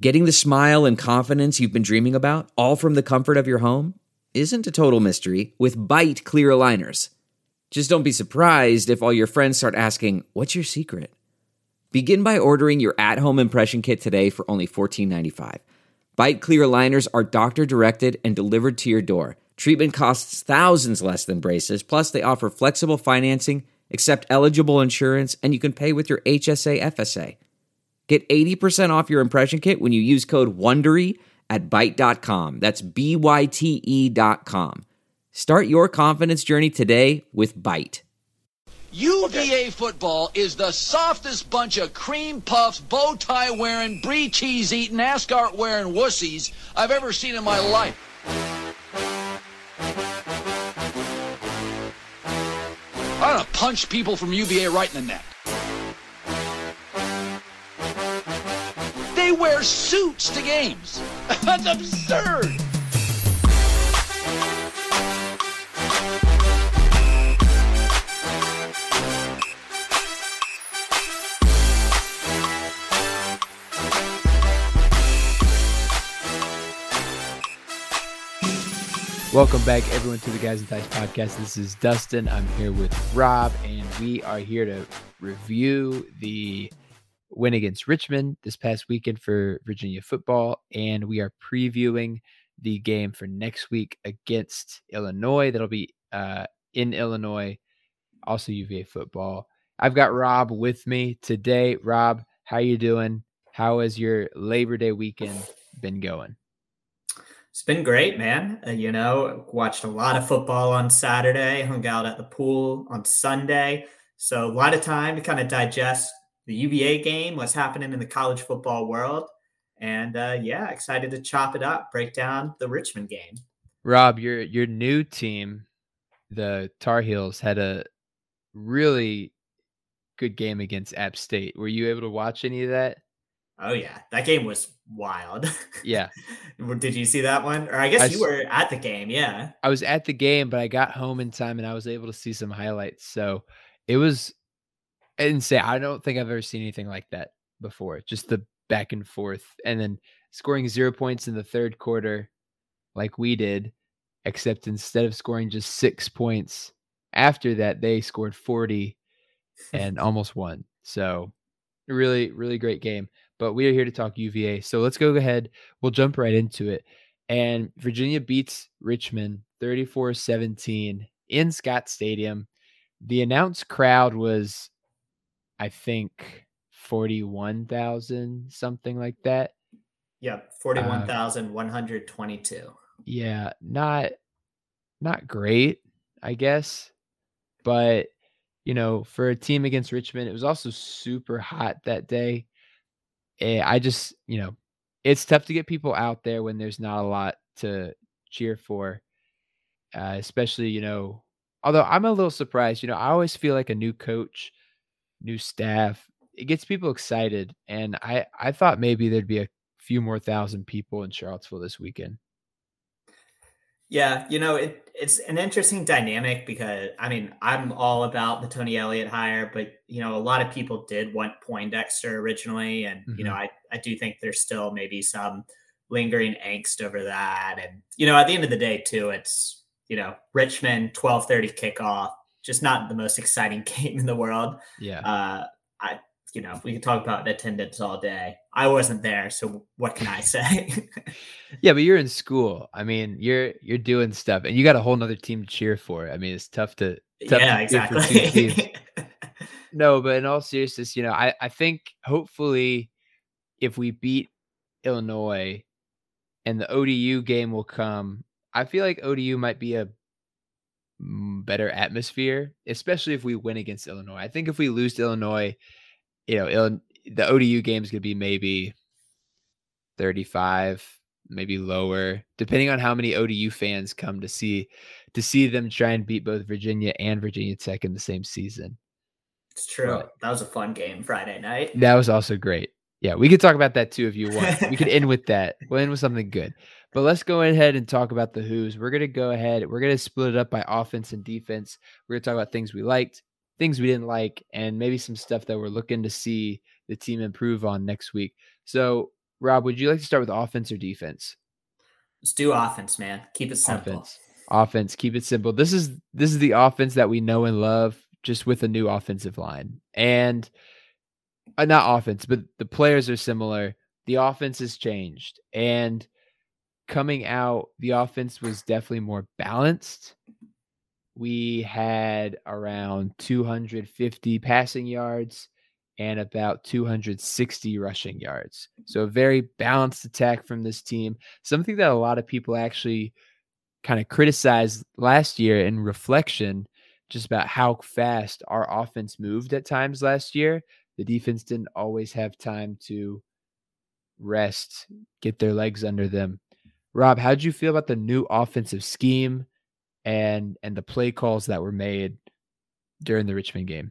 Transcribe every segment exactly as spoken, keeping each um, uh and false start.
Getting the smile and confidence you've been dreaming about, all from the comfort of your home, isn't a total mystery with Byte clear aligners. Just don't be surprised if all your friends start asking, "What's your secret?" Begin by ordering your at-home impression kit today for only fourteen ninety-five. Byte clear aligners are doctor-directed and delivered to your door. Treatment costs thousands less than braces, plus they offer flexible financing, accept eligible insurance, and you can pay with your H S A F S A. Get eighty percent off your impression kit when you use code WONDERY at byte dot com. That's B Y T E dot com. Start your confidence journey today with Byte. U V A football is the softest bunch of cream puffs, bow tie wearing, brie cheese eating, ascot wearing wussies I've ever seen in my life. I'm gonna punch people from U V A right in the neck. They wear suits to games. That's absurd. Welcome back, everyone, to the Guys and Thighs podcast. This is Dustin. I'm here with Rob, and we are here to review the win against Richmond this past weekend for Virginia football, and we are previewing the game for next week against Illinois. That'll be uh, in Illinois, also U V A football. I've got Rob with me today. Rob, how you doing? How has your Labor Day weekend been going? It's been great, man. Uh, you know, watched a lot of football on Saturday, hung out at the pool on Sunday. So a lot of time to kind of digest the U V A game, what's happening in the college football world. And uh, yeah, excited to chop it up, break down the Richmond game. Rob, your your new team, the Tar Heels, had a really good game against App State. Were you able to watch any of that? Oh, yeah. That game was wild. Yeah. Did you see that one? Or I guess I you were at the game. Yeah. I was at the game, but I got home in time and I was able to see some highlights. So it was insane. I don't think I've ever seen anything like that before. Just the back and forth and then scoring zero points in the third quarter like we did, except instead of scoring just six points after that, they scored forty and almost won. So really, really great game. But we are here to talk U V A. So let's go ahead. We'll jump right into it. And Virginia beats Richmond thirty-four seventeen in Scott Stadium. The announced crowd was, I think, forty-one thousand, something like that. Yep, forty-one thousand one hundred twenty-two. Uh, yeah, not not great, I guess. But, you know, for a team against Richmond, it was also super hot that day. I just, you know, it's tough to get people out there when there's not a lot to cheer for, uh, especially, you know, although I'm a little surprised, you know, I always feel like a new coach, new staff, it gets people excited. And I, I thought maybe there'd be a few more thousand people in Charlottesville this weekend. Yeah, you know, it, it's an interesting dynamic because, I mean, I'm all about the Tony Elliott hire, but, you know, a lot of people did want Poindexter originally. And, mm-hmm. you know, I, I do think there's still maybe some lingering angst over that. And, you know, at the end of the day, too, it's, you know, Richmond, twelve thirty kickoff, just not the most exciting game in the world. Yeah. Uh, I, you know, we can talk about attendance all day. I wasn't there, so what can I say? Yeah, but you're in school. I mean, you're you're doing stuff, and you got a whole nother team to cheer for. I mean, it's tough to tough yeah, to exactly. No, but in all seriousness, you know, I I think hopefully if we beat Illinois and the O D U game will come, I feel like O D U might be a better atmosphere, especially if we win against Illinois. I think if we lose to Illinois, you know, Ill- the O D U game is going to be maybe thirty-five, maybe lower, depending on how many O D U fans come to see to see them try and beat both Virginia and Virginia Tech in the same season. It's true. But that was a fun game Friday night. That was also great. Yeah, we could talk about that too if you want. We could end with that. We'll end with something good. But let's go ahead and talk about the Who's. We're going to go ahead. We're going to split it up by offense and defense. We're going to talk about things we liked, things we didn't like, and maybe some stuff that we're looking to see the team improve on next week. So Rob, would you like to start with offense or defense? Let's do offense, man. Keep it simple. Offense. Offense. Keep it simple. This is this is the offense that we know and love, just with a new offensive line. And uh, not offense, but the players are similar. The offense has changed. And coming out, the offense was definitely more balanced. We had around two hundred fifty passing yards and about two hundred sixty rushing yards. So a very balanced attack from this team. Something that a lot of people actually kind of criticized last year in reflection, just about how fast our offense moved at times last year. The defense didn't always have time to rest, get their legs under them. Rob, how did you feel about the new offensive scheme and and the play calls that were made during the Richmond game?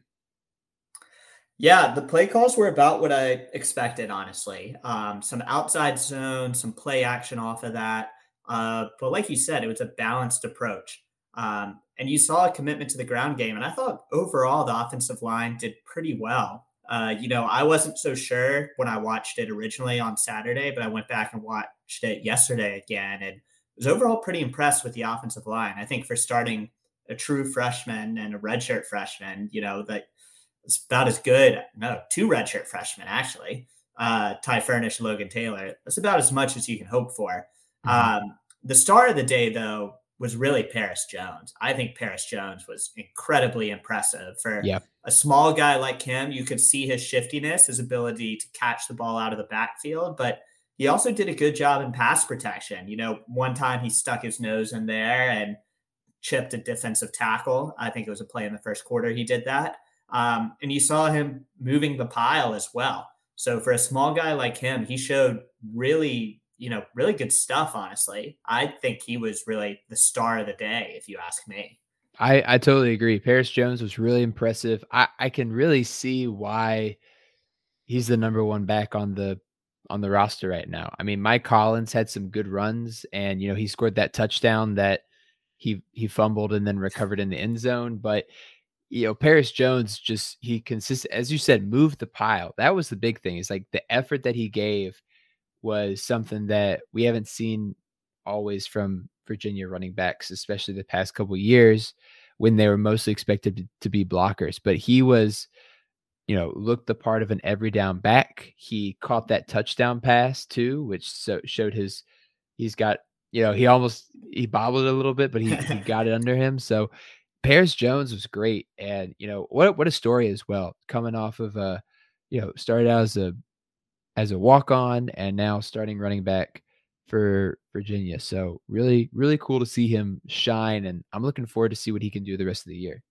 Yeah, the play calls were about what I expected, honestly. Um, some outside zone, some play action off of that. Uh, but like you said, it was a balanced approach. Um, and you saw a commitment to the ground game. And I thought overall the offensive line did pretty well. Uh, you know, I wasn't so sure when I watched it originally on Saturday, but I went back and watched it yesterday again and was overall pretty impressed with the offensive line. I think for starting a true freshman and a redshirt freshman, you know, that it's about as good. No, two redshirt freshmen, actually. Uh, Ty Furnish, Logan Taylor. That's about as much as you can hope for. Mm-hmm. Um, the star of the day, though, was really Paris Jones. I think Paris Jones was incredibly impressive. For yeah. a small guy like him, you could see his shiftiness, his ability to catch the ball out of the backfield, but he also did a good job in pass protection. You know, one time he stuck his nose in there and chipped a defensive tackle. I think it was a play in the first quarter he did that. Um, and you saw him moving the pile as well. So for a small guy like him, he showed really, you know, really good stuff, honestly. I think he was really the star of the day, if you ask me. I, I totally agree. Paris Jones was really impressive. I, I can really see why he's the number one back on the on the roster right now. I mean, Mike Collins had some good runs, and, you know, he scored that touchdown that he he fumbled and then recovered in the end zone. But you know, Paris Jones just, he consistent, as you said, moved the pile. That was the big thing. It's like the effort that he gave was something that we haven't seen always from Virginia running backs, especially the past couple of years when they were mostly expected to, to be blockers. But he was, you know, looked the part of an every down back. He caught that touchdown pass too, which so showed his, he's got, you know, he almost, he bobbled a little bit, but he, he got it under him. So Paris Jones was great. And, you know, what, what a story as well, coming off of a, you know, started out as a, as a walk-on and now starting running back for Virginia. So really, really cool to see him shine. And I'm looking forward to see what he can do the rest of the year.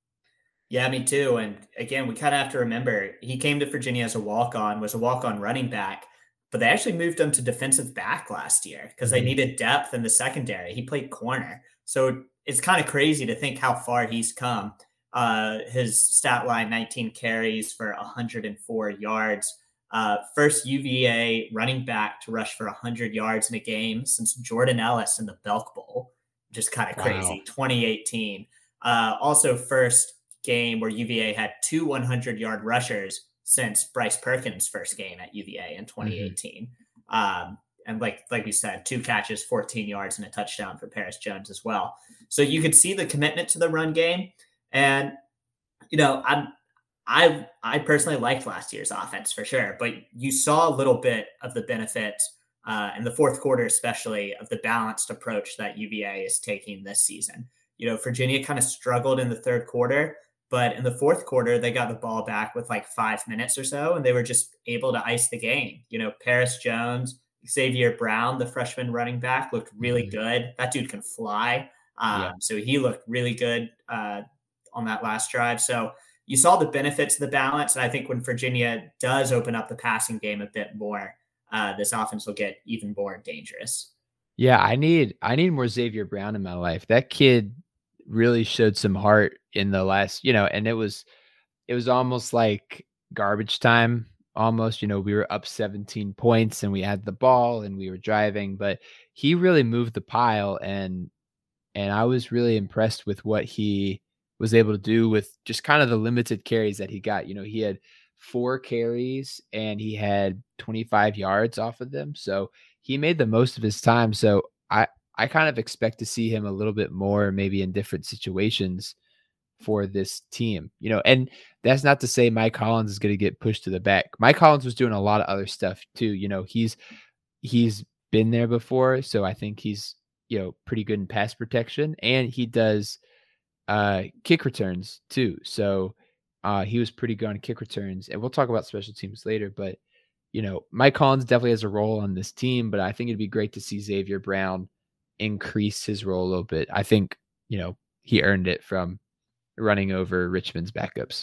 Yeah, me too. And again, we kind of have to remember he came to Virginia as a walk-on, was a walk-on running back, but they actually moved him to defensive back last year because mm-hmm. they needed depth in the secondary. He played corner. So it's kind of crazy to think how far he's come. Uh, his stat line, nineteen carries for one hundred four yards. Uh, first U V A running back to rush for one hundred yards in a game since Jordan Ellis in the Belk Bowl. Just kind of crazy. Wow. twenty eighteen. Uh, also first game where U V A had two hundred-yard rushers since Bryce Perkins' first game at U V A in twenty eighteen. Mm-hmm. Um, and like like we said, two catches, fourteen yards, and a touchdown for Paris Jones as well. So you could see the commitment to the run game. And, you know, I'm I I personally liked last year's offense for sure, but you saw a little bit of the benefits uh, in the fourth quarter, especially of the balanced approach that U V A is taking this season. You know, Virginia kind of struggled in the third quarter, but in the fourth quarter, they got the ball back with like five minutes or so, and they were just able to ice the game. You know, Paris Jones, Xavier Brown, the freshman running back, looked really mm-hmm. good. That dude can fly. Um, yeah. So he looked really good uh, on that last drive. So you saw the benefits of the balance. And I think when Virginia does open up the passing game a bit more, uh, this offense will get even more dangerous. Yeah, I need I need more Xavier Brown in my life. That kid really showed some heart in the last, you know, and it was it was almost like garbage time. Almost, you know, we were up seventeen points and we had the ball and we were driving, but he really moved the pile, and and I was really impressed with what he was able to do with just kind of the limited carries that he got. You know, he had four carries and he had twenty-five yards off of them. So he made the most of his time. So I, I kind of expect to see him a little bit more, maybe in different situations for this team, you know, and that's not to say Mike Hollins is going to get pushed to the back. Mike Hollins was doing a lot of other stuff too. You know, he's, he's been there before. So I think he's, you know, pretty good in pass protection, and he does uh, kick returns too. So uh, he was pretty good on kick returns, and we'll talk about special teams later, but you know, Mike Hollins definitely has a role on this team, but I think it'd be great to see Xavier Brown increase his role a little bit. I think, you know, he earned it from running over Richmond's backups.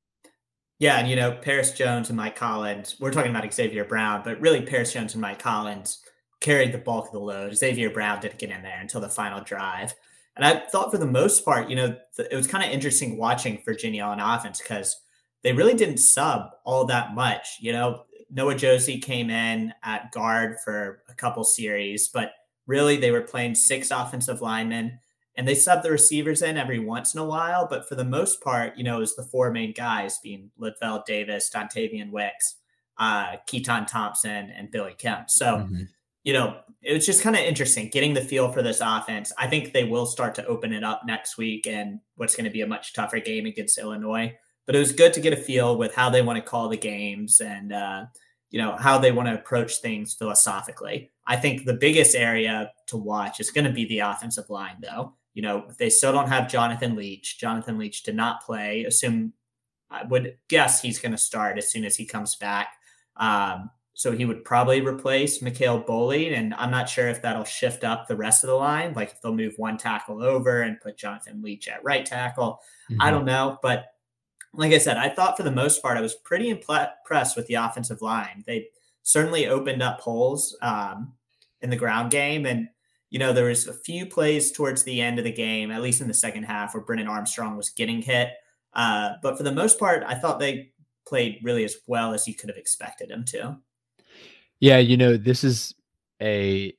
Yeah, and you know, Paris Jones and Mike Collins, we're talking about Xavier Brown, but really Paris Jones and Mike Collins carried the bulk of the load. Xavier Brown didn't get in there until the final drive. And I thought for the most part, you know, it was kind of interesting watching Virginia on offense because they really didn't sub all that much. You know, Noah Josie came in at guard for a couple series, but really they were playing six offensive linemen. And they subbed the receivers in every once in a while. But for the most part, you know, it was the four main guys being Litvell Davis, Dontavian Wicks, uh, Keaton Thompson, and Billy Kemp. So, mm-hmm. you know, it was just kind of interesting getting the feel for this offense. I think they will start to open it up next week and what's going to be a much tougher game against Illinois. But it was good to get a feel with how they want to call the games and, uh, you know, how they want to approach things philosophically. I think the biggest area to watch is going to be the offensive line, though. You know, they still don't have Jonathan Leach. Jonathan Leach did not play. Assume, I would guess he's going to start as soon as he comes back. Um, so he would probably replace Mikhail Boley, and I'm not sure if that'll shift up the rest of the line, like if they'll move one tackle over and put Jonathan Leach at right tackle. Mm-hmm. I don't know. But like I said, I thought for the most part, I was pretty impressed with the offensive line. They certainly opened up holes um, in the ground game, and you know, there was a few plays towards the end of the game, at least in the second half, where Brennan Armstrong was getting hit. Uh, but for the most part, I thought they played really as well as you could have expected them to. Yeah, you know, this is a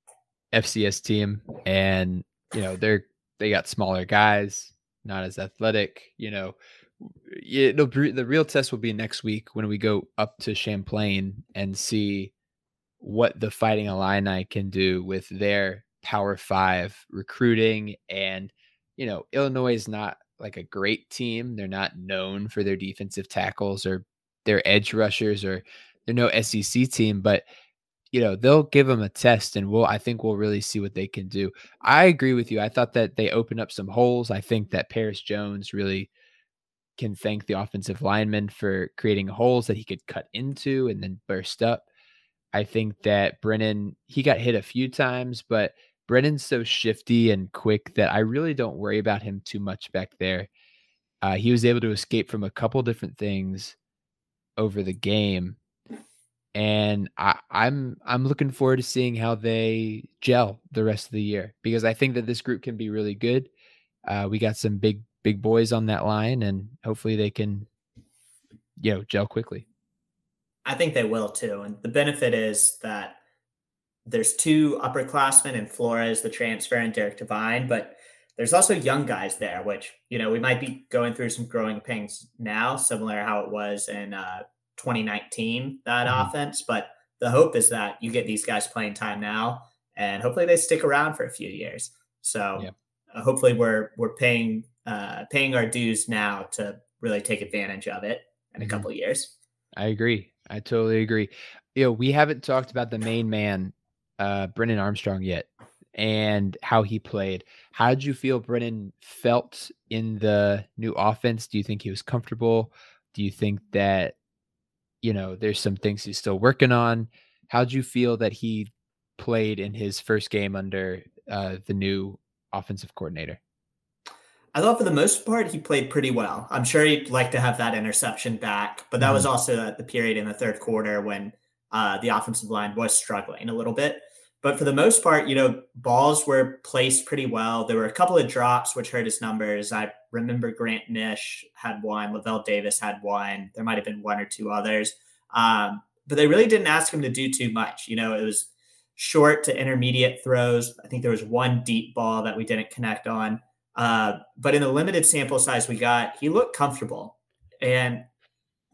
F C S team, and you know, they're they got smaller guys, not as athletic. You know, it'll be, the real test will be next week when we go up to Champlain and see what the Fighting Illini can do with their Power Five recruiting. And, you know, Illinois is not like a great team. They're not known for their defensive tackles or their edge rushers, or they're no S E C team, but, you know, they'll give them a test, and we'll, I think we'll really see what they can do. I agree with you. I thought that they opened up some holes. I think that Paris Jones really can thank the offensive lineman for creating holes that he could cut into and then burst up. I think that Brennan, he got hit a few times, but Brennan's so shifty and quick that I really don't worry about him too much back there. Uh, he was able to escape from a couple different things over the game, and I, I'm I'm looking forward to seeing how they gel the rest of the year, because I think that this group can be really good. Uh, we got some big big boys on that line, and hopefully they can, you know, gel quickly. I think they will too. And the benefit is that there's two upperclassmen in Flores, the transfer, and Derek Devine, but there's also young guys there, which, you know, we might be going through some growing pains now, similar to how it was in uh, twenty nineteen, that mm-hmm. offense. But the hope is that you get these guys playing time now, and hopefully they stick around for a few years. So yeah. uh, hopefully we're we're paying uh, paying our dues now to really take advantage of it in mm-hmm. a couple of years. I agree. I totally agree. You know, we haven't talked about the main man, uh, Brennan Armstrong, yet, and how he played. How did you feel Brennan felt in the new offense? Do you think he was comfortable? Do you think that, you know, there's some things he's still working on? How did you feel that he played in his first game under uh, the new offensive coordinator? I thought for the most part, he played pretty well. I'm sure he'd like to have that interception back, but that mm-hmm. was also at the period in the third quarter when uh, the offensive line was struggling a little bit. But for the most part, you know, balls were placed pretty well. There were a couple of drops, which hurt his numbers. I remember Grant Nish had one. Lavelle Davis had one. There might have been one or two others. Um, but they really didn't ask him to do too much. You know, it was short to intermediate throws. I think there was one deep ball that we didn't connect on. Uh, but in the limited sample size we got, he looked comfortable. And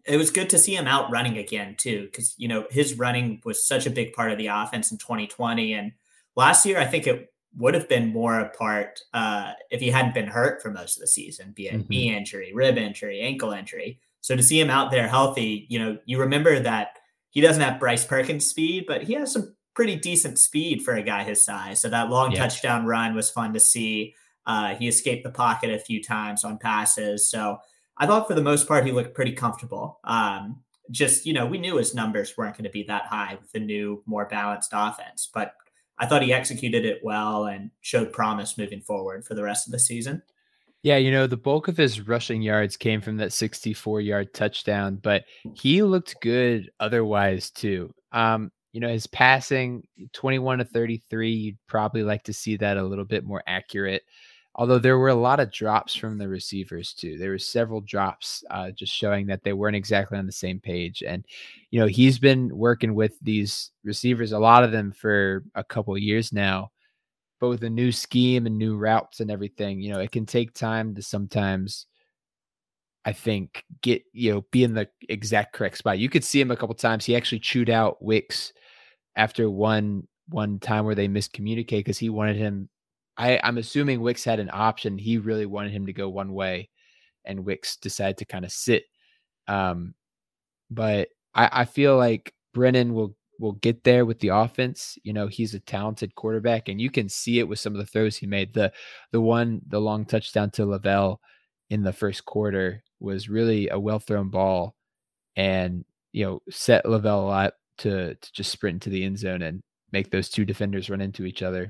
it was good to see him out running again too, because you know his running was such a big part of the offense in twenty twenty, and last year I think it would have been more a part uh, if he hadn't been hurt for most of the season, be it mm-hmm. knee injury, rib injury, ankle injury. So to see him out there healthy, you know, you remember that he doesn't have Bryce Perkins speed, but he has some pretty decent speed for a guy his size. So that long yeah. touchdown run was fun to see. Uh, he escaped the pocket a few times on passes. So I thought for the most part, he looked pretty comfortable. Um, just, you know, we knew his numbers weren't going to be that high with the new, more balanced offense, but I thought he executed it well and showed promise moving forward for the rest of the season. Yeah, you know, the bulk of his rushing yards came from that sixty-four-yard touchdown, but he looked good otherwise too. Um, you know, his passing, twenty-one to thirty-three, you'd probably like to see that a little bit more accurate. Although there were a lot of drops from the receivers too. There were several drops uh, just showing that they weren't exactly on the same page. And, you know, he's been working with these receivers, a lot of them for a couple of years now, but with a new scheme and new routes and everything, you know, it can take time to sometimes, I think, get, you know, be in the exact correct spot. You could see him a couple of times. He actually chewed out Wicks after one, one time where they miscommunicated because he wanted him. I, I'm assuming Wicks had an option. He really wanted him to go one way, and Wicks decided to kind of sit. Um, but I, I feel like Brennan will will get there with the offense. You know, he's a talented quarterback, and you can see it with some of the throws he made. The the one, the long touchdown to Lavelle in the first quarter was really a well thrown ball, and you know, set Lavelle up to to just sprint into the end zone and make those two defenders run into each other.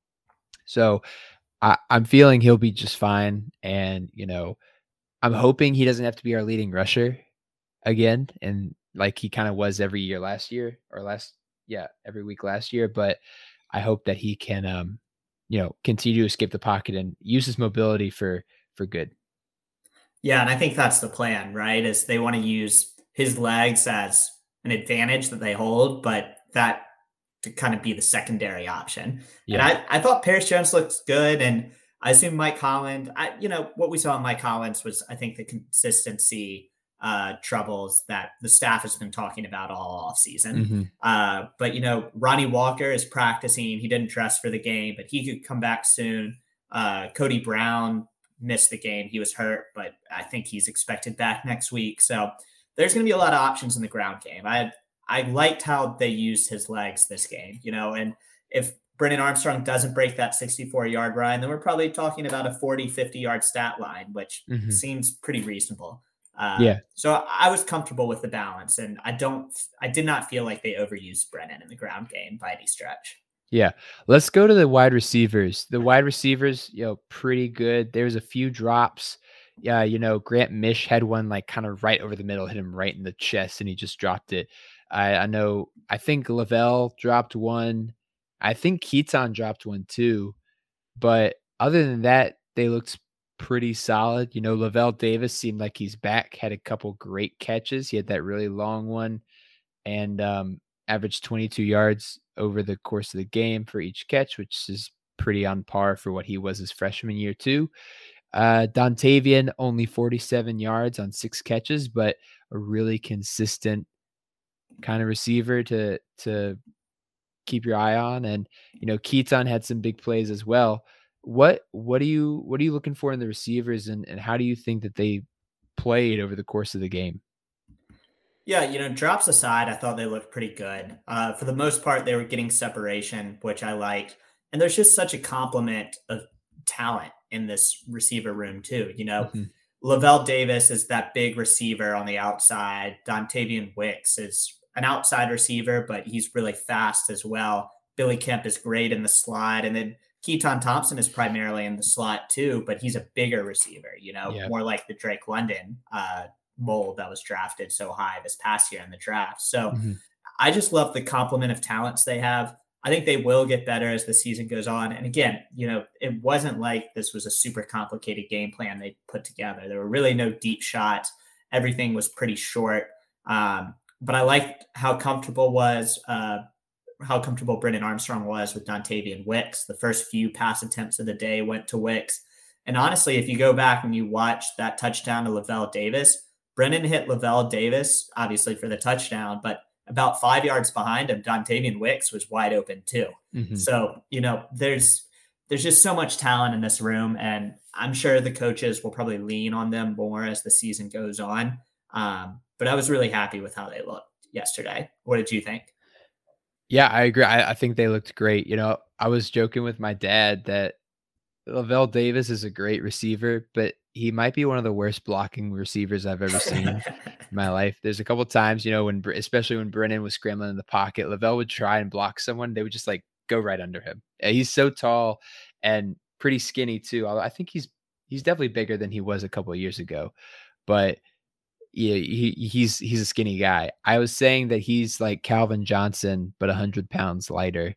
So I, I'm feeling he'll be just fine. And, you know, I'm hoping he doesn't have to be our leading rusher again. And like he kind of was every year last year or last, yeah, every week last year. But I hope that he can, um, you know, continue to escape the pocket and use his mobility for, for good. Yeah. And I think that's the plan, right? Is they want to use his legs as an advantage that they hold, but that to kind of be the secondary option. Yeah. And I, I thought Paris Jones looks good. And I assume Mike Holland, I, you know, what we saw in Mike Hollins was, I think, the consistency uh, troubles that the staff has been talking about all off season. Mm-hmm. Uh, but, you know, Ronnie Walker is practicing. He didn't dress for the game, but he could come back soon. Uh, Cody Brown missed the game. He was hurt, but I think he's expected back next week. So there's going to be a lot of options in the ground game. I I liked how they used his legs this game, you know, and if Brennan Armstrong doesn't break that sixty-four-yard run, then we're probably talking about a forty, fifty-yard stat line, which mm-hmm. seems pretty reasonable. Uh, yeah. So I was comfortable with the balance, and I don't, I did not feel like they overused Brennan in the ground game by any stretch. Yeah. Let's go to the wide receivers. The wide receivers, you know, pretty good. There's a few drops. Yeah. You know, Grant Mish had one like kind of right over the middle, hit him right in the chest, and he just dropped it. I, I know, I think Lavelle dropped one. I think Keaton dropped one too. But other than that, they looked pretty solid. You know, Lavelle Davis seemed like he's back, had a couple great catches. He had that really long one and um, averaged twenty-two yards over the course of the game for each catch, which is pretty on par for what he was his freshman year too. Uh, Dontavian, only forty-seven yards on six catches, but a really consistent kind of receiver to to keep your eye on. And you know, Keaton had some big plays as well. What what are you what are you looking for in the receivers, and, and how do you think that they played over the course of the game? Yeah, you know, drops aside, I thought they looked pretty good. Uh, for the most part, they were getting separation, which I liked. And there's just such a complement of talent in this receiver room too. You know, mm-hmm. Lavelle Davis is that big receiver on the outside. Dontavian Wicks is an outside receiver, but he's really fast as well. Billy Kemp is great in the slot. And then Keaton Thompson is primarily in the slot too, but he's a bigger receiver, you know, yeah. more like the Drake London uh, mold that was drafted so high this past year in the draft. So mm-hmm. I just love the complement of talents they have. I think they will get better as the season goes on. And again, you know, it wasn't like this was a super complicated game plan they put together. There were really no deep shots. Everything was pretty short. Um, but I liked how comfortable was, uh, how comfortable Brennan Armstrong was with Dontavian Wicks. The first few pass attempts of the day went to Wicks. And honestly, if you go back and you watch that touchdown to Lavelle Davis, Brennan hit Lavelle Davis, obviously for the touchdown, but about five yards behind him, Dontavian Wicks was wide open too. Mm-hmm. So, you know, there's there's just so much talent in this room, and I'm sure the coaches will probably lean on them more as the season goes on. Um, but I was really happy with how they looked yesterday. What did you think? Yeah, I agree. I, I think they looked great. You know, I was joking with my dad that Lavelle Davis is a great receiver, but he might be one of the worst blocking receivers I've ever seen in my life. There's a couple of times, you know, when, especially when Brennan was scrambling in the pocket, Lavelle would try and block someone. They would just like go right under him. He's so tall and pretty skinny too. I think he's, he's definitely bigger than he was a couple of years ago, but yeah, he, he's, he's a skinny guy. I was saying that he's like Calvin Johnson, but a hundred pounds lighter.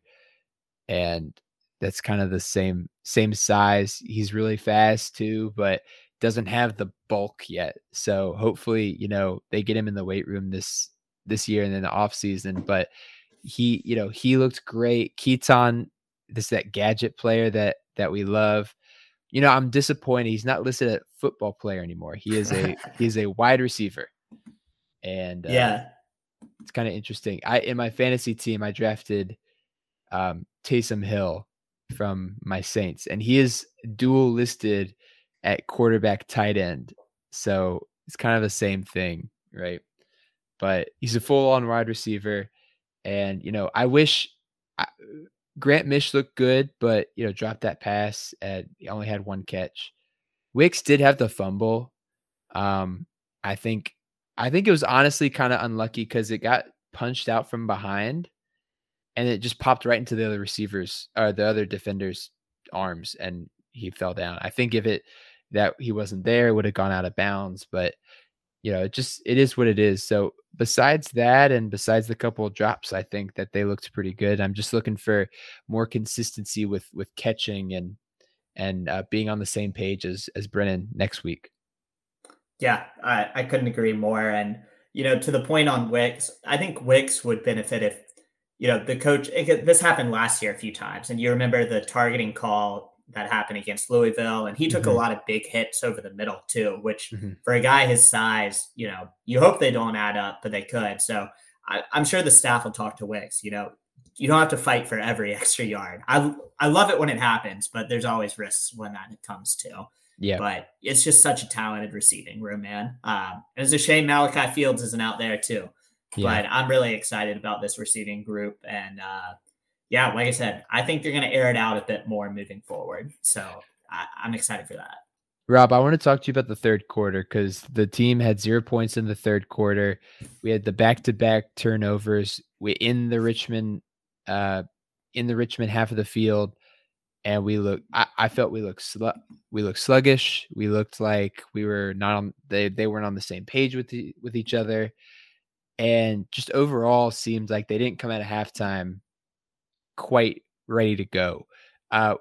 And that's kind of the same, same size. He's really fast too, but doesn't have the bulk yet. So hopefully, you know, they get him in the weight room this, this year and then the off season, but he, you know, he looked great. Keaton, this, that gadget player that, that we love. You know, I'm disappointed he's not listed as football player anymore. He is a he's a wide receiver, and uh, yeah, it's kind of interesting. I in my fantasy team I drafted um, Taysom Hill from my Saints, and he is dual listed at quarterback, tight end. So it's kind of the same thing, right? But he's a full on wide receiver, and you know, I wish. I, Grant Mish looked good, but, you know, dropped that pass and he only had one catch. Wicks did have the fumble. Um, I think, I think it was honestly kind of unlucky because it got punched out from behind and it just popped right into the other receivers or the other defender's arms and he fell down. I think if it, that he wasn't there, it would have gone out of bounds, but you know, it just, it is what it is. So besides that, and besides the couple of drops, I think that they looked pretty good. I'm just looking for more consistency with, with catching and, and uh, being on the same page as, as Brennan next week. Yeah, I, I couldn't agree more. And, you know, to the point on Wicks, I think Wicks would benefit if, you know, the coach, it, this happened last year a few times. And you remember the targeting call that happened against Louisville, and he took mm-hmm. a lot of big hits over the middle too, which mm-hmm. for a guy his size, you know, you hope they don't add up, but they could. So I, I'm sure the staff will talk to Wicks. You know, you don't have to fight for every extra yard. I I love it when it happens, but there's always risks when that comes to. Yeah. But it's just such a talented receiving room, man. Um, it's a shame Malachi Fields isn't out there too, yeah. But I'm really excited about this receiving group. And uh, yeah, like I said, I think they're going to air it out a bit more moving forward. So I, I'm excited for that. Rob, I want to talk to you about the third quarter because the team had zero points in the third quarter. We had the back-to-back turnovers. We in the Richmond, uh, in the Richmond half of the field, and we look. I, I felt we looked slu- we looked sluggish. We looked like we were not on. They they weren't on the same page with the, with each other, and just overall seemed like they didn't come out of halftime quite ready to go. Uh,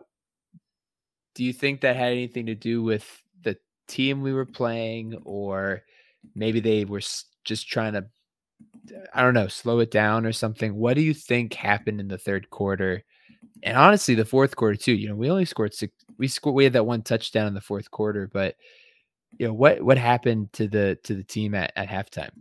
do you think that had anything to do with the team we were playing, or maybe they were just trying to, I don't know, slow it down or something? What do you think happened in the third quarter? And honestly, the fourth quarter too. You know, we only scored six. We scored. We had that one touchdown in the fourth quarter, but you know what? What happened to the to the team at, at halftime?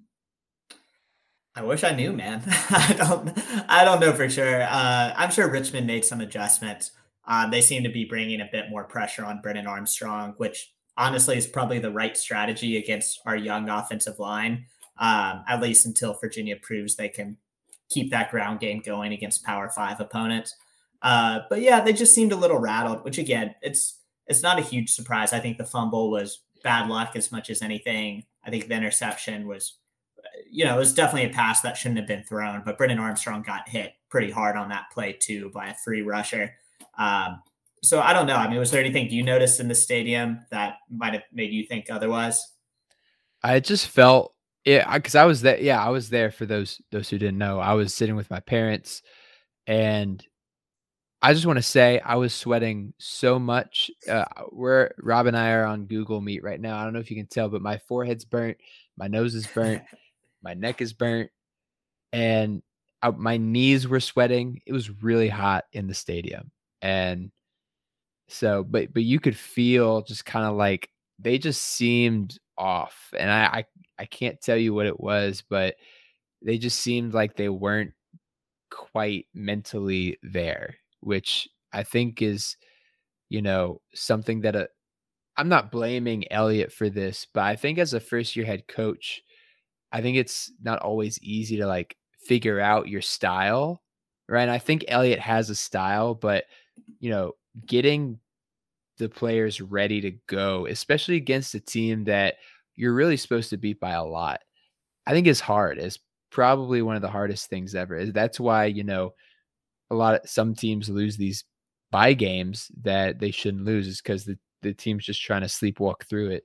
I wish I knew, man. I don't. I don't know for sure. Uh, I'm sure Richmond made some adjustments. Um, they seem to be bringing a bit more pressure on Brennan Armstrong, which honestly is probably the right strategy against our young offensive line, um, at least until Virginia proves they can keep that ground game going against Power Five opponents. Uh, but yeah, they just seemed a little rattled, which again, it's it's not a huge surprise. I think the fumble was bad luck as much as anything. I think the interception was, you know, it was definitely a pass that shouldn't have been thrown, but Brennan Armstrong got hit pretty hard on that play too by a free rusher. Um, so I don't know. I mean, was there anything you noticed in the stadium that might have made you think otherwise? I just felt it because I was there. Yeah, I was there for those those who didn't know. I was sitting with my parents, and I just want to say I was sweating so much. Uh, we're Rob and I are on Google Meet right now. I don't know if you can tell, but my forehead's burnt, my nose is burnt, my neck is burnt, and I, my knees were sweating. It was really hot in the stadium. And so, but, but you could feel just kind of like, they just seemed off. And I, I, I can't tell you what it was, but they just seemed like they weren't quite mentally there, which I think is, you know, something that, uh, I'm not blaming Elliott for this, but I think as a first year head coach, I think it's not always easy to like figure out your style, right? And I think Elliott has a style, but you know, getting the players ready to go, especially against a team that you're really supposed to beat by a lot, I think is hard. It's probably one of the hardest things ever. That's why, you know, a lot of some teams lose these bye games that they shouldn't lose, is because the, the team's just trying to sleepwalk through it.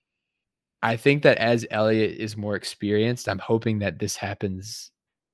I think that as Elliott is more experienced, I'm hoping that this happens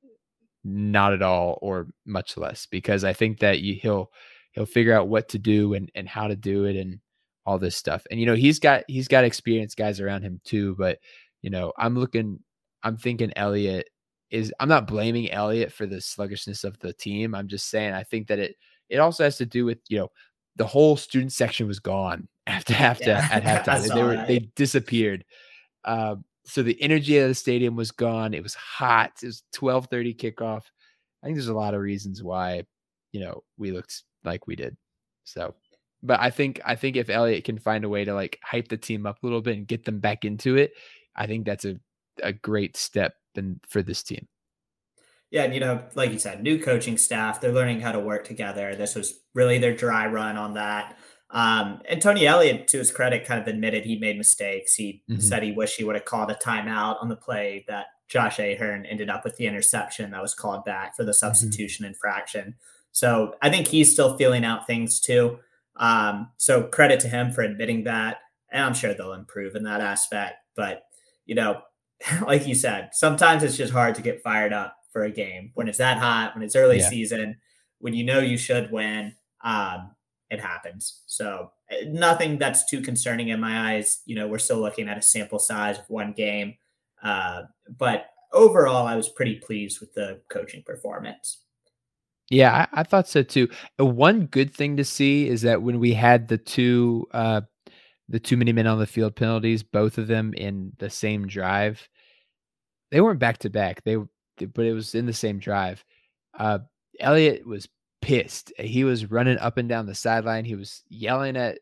not at all or much less, because I think that you, he'll he'll figure out what to do and and how to do it and all this stuff. And you know, he's got he's got experienced guys around him too. But you know, I'm looking, I'm thinking Elliott is. I'm not blaming Elliott for the sluggishness of the team. I'm just saying I think that it it also has to do with, you know, the whole student section was gone after after Yeah, at halftime. They were that. they disappeared. Um, so the energy of the stadium was gone. It was hot. It was twelve thirty kickoff. I think there's a lot of reasons why, you know, we looked like we did. So, but I think I think if Elliott can find a way to like hype the team up a little bit and get them back into it, I think that's a a great step in, for this team. Yeah, and you know, like you said, new coaching staff, they're learning how to work together. This was really their dry run on that. Um, and Tony Elliott, to his credit, kind of admitted he made mistakes. He mm-hmm. said he wished he would have called a timeout on the play that Josh Ahern ended up with the interception that was called back for the substitution mm-hmm. infraction. So I think he's still feeling out things too. Um, so credit to him for admitting that. And I'm sure they'll improve in that aspect. But, you know, like you said, sometimes it's just hard to get fired up for a game when it's that hot, when it's early yeah. season, when you know you should win. Um, it happens. So nothing that's too concerning in my eyes. You know, we're still looking at a sample size of one game. Uh, but overall, I was pretty pleased with the coaching performance. Yeah, I, I thought so too. One good thing to see is that when we had the two, uh, the too many men on the field penalties, both of them in the same drive, they weren't back to back. They, but it was in the same drive. Uh, Elliott was pissed. He was running up and down the sideline. He was yelling at,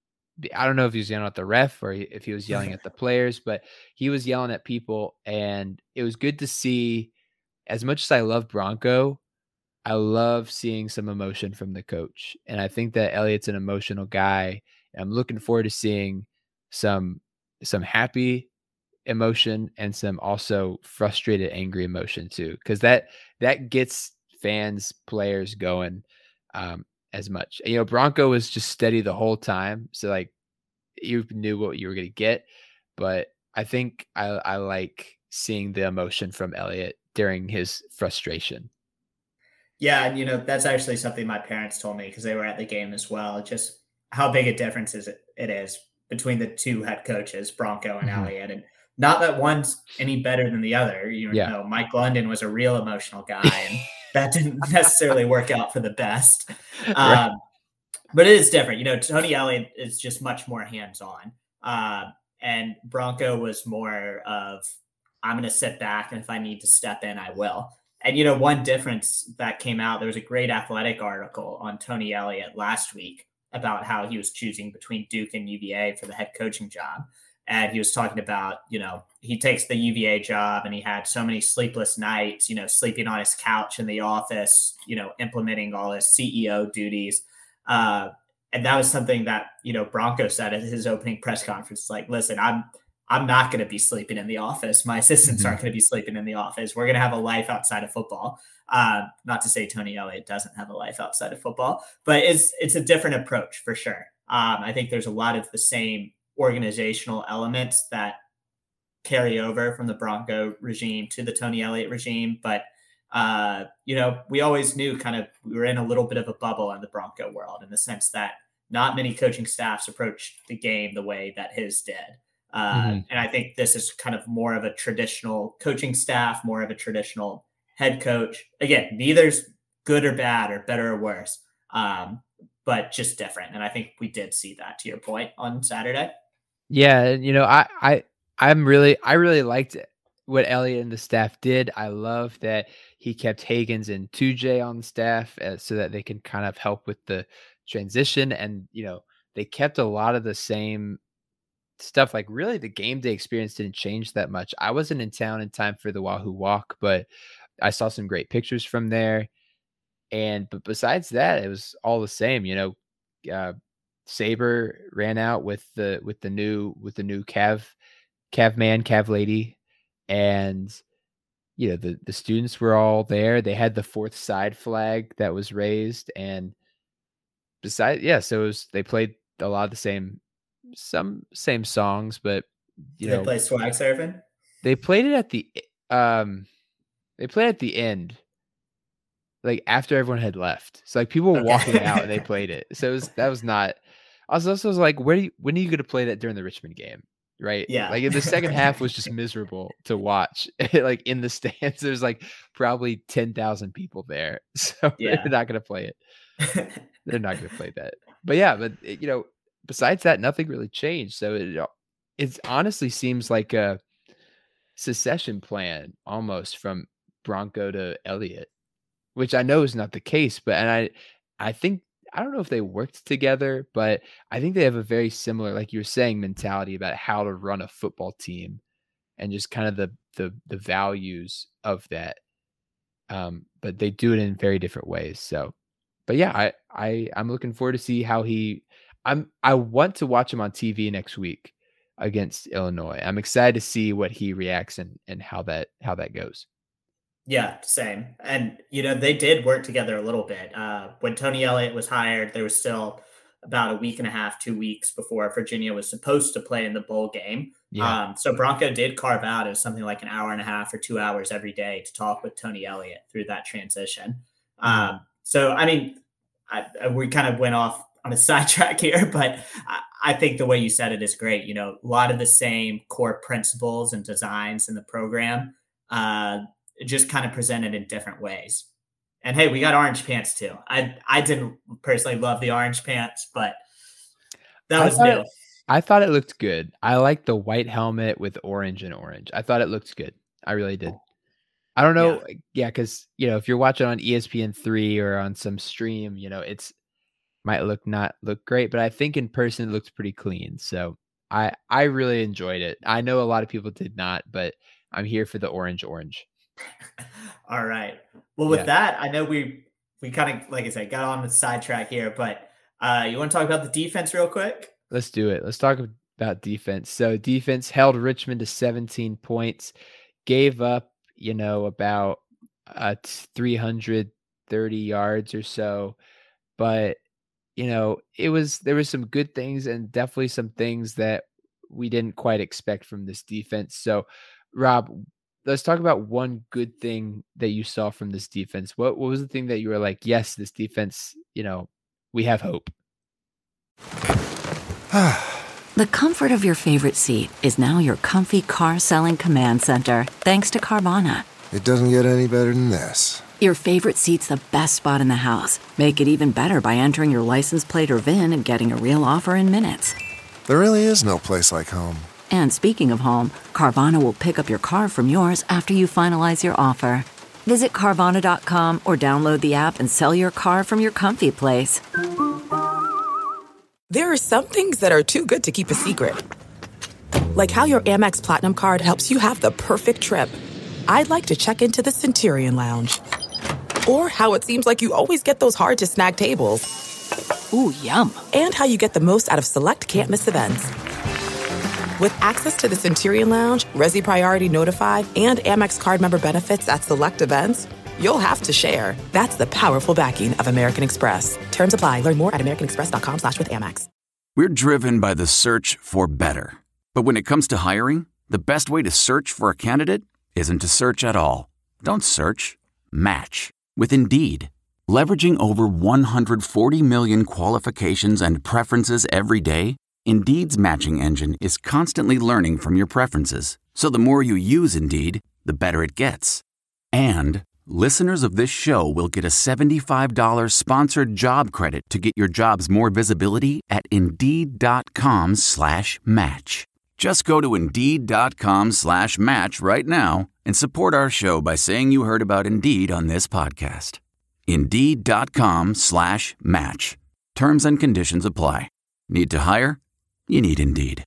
I don't know if he was yelling at the ref or if he was yelling at the players, but he was yelling at people. And it was good to see, as much as I love Bronco, I love seeing some emotion from the coach. And I think that Elliott's an emotional guy. And I'm looking forward to seeing some, some happy emotion and some also frustrated, angry emotion too. Cause that, that gets fans, players going um, as much. You know, Bronco was just steady the whole time. So like you knew what you were going to get, but I think I, I like seeing the emotion from Elliott during his frustration. Yeah. And you know, that's actually something my parents told me because they were at the game as well. Just how big a difference is it, it is between the two head coaches, Bronco and mm-hmm. Elliott. And not that one's any better than the other. You yeah. know, Mike London was a real emotional guy and that didn't necessarily work out for the best. Um, right. But it is different. You know, Tony Elliott is just much more hands-on. Uh, and Bronco was more of, I'm going to sit back, and if I need to step in, I will. And, you know, one difference that came out, there was a great Athletic article on Tony Elliott last week about how he was choosing between Duke and U V A for the head coaching job. And he was talking about, you know, he takes the U V A job and he had so many sleepless nights, you know, sleeping on his couch in the office, you know, implementing all his C E O duties. Uh, and that was something that, you know, Bronco said at his opening press conference, like, listen, I'm, I'm not going to be sleeping in the office. My assistants mm-hmm. aren't going to be sleeping in the office. We're going to have a life outside of football. Uh, not to say Tony Elliott doesn't have a life outside of football, but it's, it's a different approach for sure. Um, I think there's a lot of the same organizational elements that carry over from the Bronco regime to the Tony Elliott regime. But, uh, you know, we always knew kind of we were in a little bit of a bubble in the Bronco world in the sense that not many coaching staffs approached the game the way that his did. Uh, mm-hmm. And I think this is kind of more of a traditional coaching staff, more of a traditional head coach. Again, neither's good or bad or better or worse, um, but just different. And I think we did see that, to your point, on Saturday. Yeah, you know, I, I I'm really, I really liked what Elliott and the staff did. I love that he kept Hagans and two J on the staff uh, so that they can kind of help with the transition. And, you know, they kept a lot of the same stuff. Like really the game day experience didn't change that much. I wasn't in town in time for the Wahoo Walk, but I saw some great pictures from there. And, but besides that, it was all the same, you know, uh, Saber ran out with the, with the new, with the new Cav, Cav man, Cav lady. And, you know, the, the students were all there. They had the fourth side flag that was raised. And besides, yeah, so it was, they played a lot of the same, some same songs, but, you Did know, they play Swag Surfing? They played it at the, um, they played at the end, like after everyone had left. So like people were Okay. walking out and they played it. So it was, that was not, I was also was like, where do you, when are you going to play that during the Richmond game? Right. Yeah. Like in the second half was just miserable to watch. Like in the stands, there's like probably ten thousand people there. So Yeah. they're not going to play it. They're not going to play that. But yeah, but it, you know, besides that, nothing really changed. So it, it honestly seems like a secession plan almost from Bronco to Elliott, which I know is not the case, but, and I, I think, I don't know if they worked together, but I think they have a very similar, like you were saying, mentality about how to run a football team and just kind of the, the, the values of that. Um, but they do it in very different ways. So, but yeah, I, I, I'm looking forward to see how he, I'm, I want to watch him on T V next week against Illinois. I'm excited to see what he reacts and, and how that, how that goes. Yeah, same. And, you know, they did work together a little bit. Uh, when Tony Elliott was hired, there was still about a week and a half, two weeks before Virginia was supposed to play in the bowl game. Yeah. Um, so Bronco did carve out, it was something like an hour and a half or two hours every day to talk with Tony Elliott through that transition. Mm-hmm. Um, so, I mean, I, I, we kind of went off on a sidetrack here, but I, I think the way you said it is great. You know, a lot of the same core principles and designs in the program, uh, just kind of presented in different ways. And hey, we got orange pants too. I I didn't personally love the orange pants, but that was I new. thought, I thought it looked good. I like the white helmet with orange and orange. I thought it looked good. I really did. I don't know. Yeah, because, yeah, you know, if you're watching on E S P N three or on some stream, you know, it's might look not look great, but I think in person it looks pretty clean. So I I really enjoyed it. I know a lot of people did not, but I'm here for the orange orange. All right. Well, with Yeah. that, I know we we kind of, like I said, got on the sidetrack here, but uh, you want to talk about the defense real quick? Let's do it. Let's talk about defense. So defense held Richmond to seventeen points, gave up, you know, about uh, three hundred thirty yards or so. But, you know, it was, there was some good things and definitely some things that we didn't quite expect from this defense. So, Rob, let's talk about one good thing that you saw from this defense. What, what was the thing that you were like, yes, this defense, you know, we have hope? The comfort of your favorite seat is now your comfy car selling command center, thanks to Carvana. It doesn't get any better than this. Your favorite seat's the best spot in the house. Make it even better by entering your license plate or V I N and getting a real offer in minutes. There really is no place like home. And speaking of home, Carvana will pick up your car from yours after you finalize your offer. Visit Carvana dot com or download the app and sell your car from your comfy place. There are some things that are too good to keep a secret. Like how your Amex Platinum card helps you have the perfect trip. I'd like to check into the Centurion Lounge. Or how it seems like you always get those hard-to-snag tables. Ooh, yum. And how you get the most out of select can't-miss events. With access to the Centurion Lounge, Resi Priority Notified, and Amex card member benefits at select events, you'll have to share. That's the powerful backing of American Express. Terms apply. Learn more at americanexpress.com slash with Amex. We're driven by the search for better. But when it comes to hiring, the best way to search for a candidate isn't to search at all. Don't search. Match. With Indeed. Leveraging over one hundred forty million qualifications and preferences every day, Indeed's matching engine is constantly learning from your preferences. So the more you use Indeed, the better it gets. And listeners of this show will get a seventy-five dollars sponsored job credit to get your jobs more visibility at Indeed.com slash match. Just go to Indeed.com slash match right now and support our show by saying you heard about Indeed on this podcast. Indeed.com slash match. Terms and conditions apply. Need to hire? You need Indeed.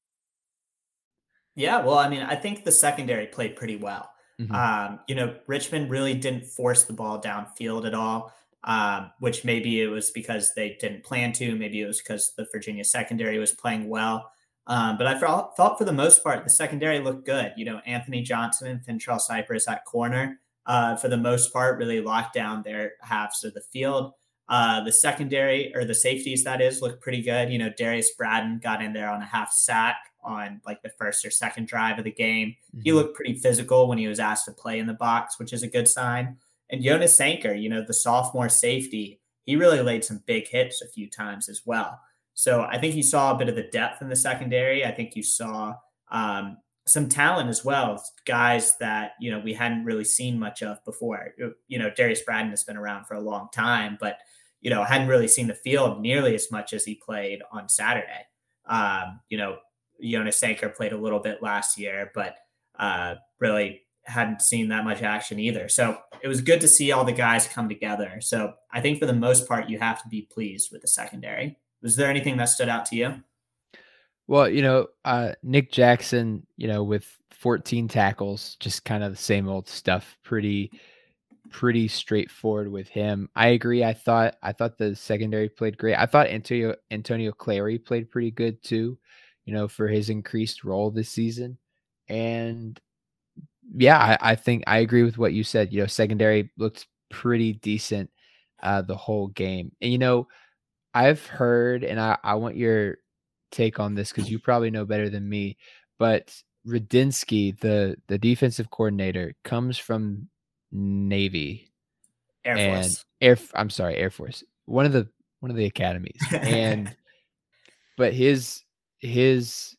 Yeah, well, I mean, I think the secondary played pretty well. Mm-hmm. Um, you know, Richmond really didn't force the ball downfield at all, um, which maybe it was because they didn't plan to. Maybe it was because the Virginia secondary was playing well. Um, but I thought, thought for the most part, the secondary looked good. You know, Anthony Johnson and Fintrell Cypress at corner, uh, for the most part, really locked down their halves of the field. Uh, the secondary, or the safeties, that is, looked pretty good. You know, Darius Braden got in there on a half sack on like the first or second drive of the game. Mm-hmm. He looked pretty physical when he was asked to play in the box, which is a good sign. And Jonas Sanker, you know, the sophomore safety, he really laid some big hits a few times as well. So I think you saw a bit of the depth in the secondary. I think you saw um, some talent as well, guys that, you know, we hadn't really seen much of before. You know, Darius Braden has been around for a long time, but, you know, hadn't really seen the field nearly as much as he played on Saturday. Um, you know, Jonas Sanker played a little bit last year, but uh, really hadn't seen that much action either. So it was good to see all the guys come together. So I think for the most part, you have to be pleased with the secondary. Was there anything that stood out to you? Well, you know, uh, Nick Jackson, you know, with fourteen tackles, just kind of the same old stuff. Pretty, pretty straightforward with him. I agree. I thought, I thought the secondary played great. I thought Antonio Antonio Clary played pretty good too, you know, for his increased role this season. And yeah, I, I think I agree with what you said. You know, secondary looked pretty decent uh, the whole game. And you know, I've heard, and I, I want your take on this because you probably know better than me, but Radinsky, the the defensive coordinator, comes from Navy, Air and Force. Air. I'm sorry, Air Force. One of the one of the academies, and but his his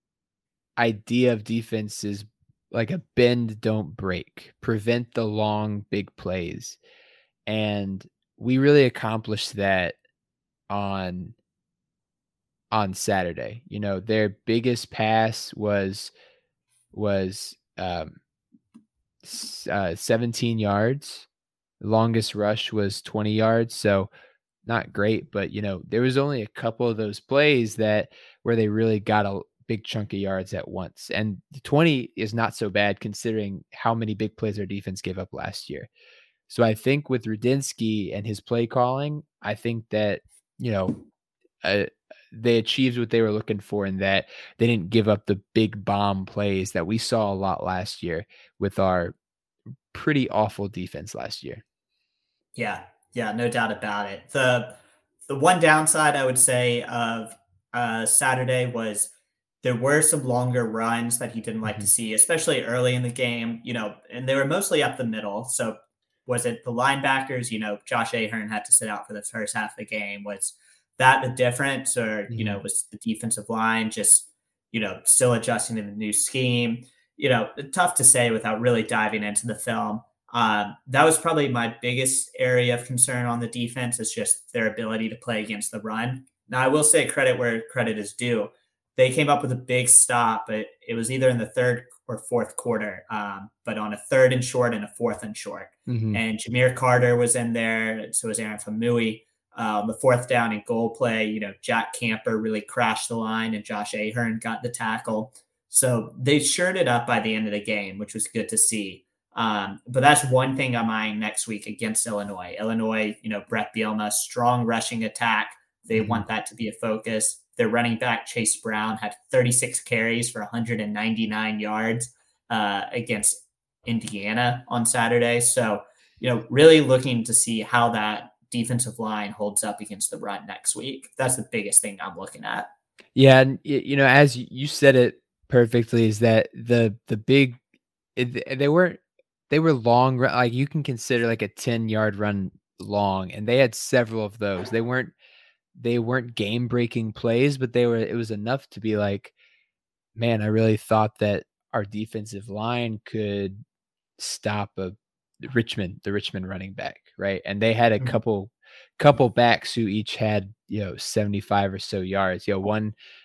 idea of defense is like a bend, don't break, prevent the long big plays, and we really accomplished that on on Saturday. You know, their biggest pass was was um uh, seventeen yards. The longest rush was twenty yards, so not great, but you know, there was only a couple of those plays that where they really got a big chunk of yards at once. And twenty is not so bad considering how many big plays our defense gave up last year. So I think with Radinsky and his play calling, I think that, you know, uh, they achieved what they were looking for in that they didn't give up the big bomb plays that we saw a lot last year with our pretty awful defense last year. Yeah, yeah, no doubt about it. The the one downside I would say of uh, Saturday was there were some longer runs that he didn't like mm-hmm. to see, especially early in the game, you know, and they were mostly up the middle. So was it the linebackers? You know, Josh Ahern had to sit out for the first half of the game. Was that the difference? Or, mm-hmm. you know, was the defensive line just, you know, still adjusting to the new scheme? You know, tough to say without really diving into the film. Um, that was probably my biggest area of concern on the defense, is just their ability to play against the run. Now, I will say credit where credit is due. They came up with a big stop, but it was either in the third or fourth quarter, um, but on a third and short and a fourth and short. Mm-hmm. And Jameer Carter was in there. So was Aaron Famui. Um, the fourth down and goal play, you know, Jack Camper really crashed the line and Josh Ahern got the tackle. So they shored it up by the end of the game, which was good to see. Um, but that's one thing I'm eyeing next week against Illinois. Illinois, you know, Brett Bielema, strong rushing attack. They mm-hmm. want that to be a focus. Their running back, Chase Brown, had thirty-six carries for one hundred ninety-nine yards uh, against Indiana on Saturday. So, you know, really looking to see how that defensive line holds up against the run next week. That's the biggest thing I'm looking at. Yeah. And, you know, as you said it perfectly, is that the, the big, it, they weren't, they were long, like you can consider like a ten yard run long, and they had several of those. They weren't, they weren't game breaking plays, but they were, it was enough to be like, man, I really thought that our defensive line could stop a Richmond, the Richmond running back. Right. And they had a couple, couple backs who each had, you know, seventy-five or so yards. You know, one,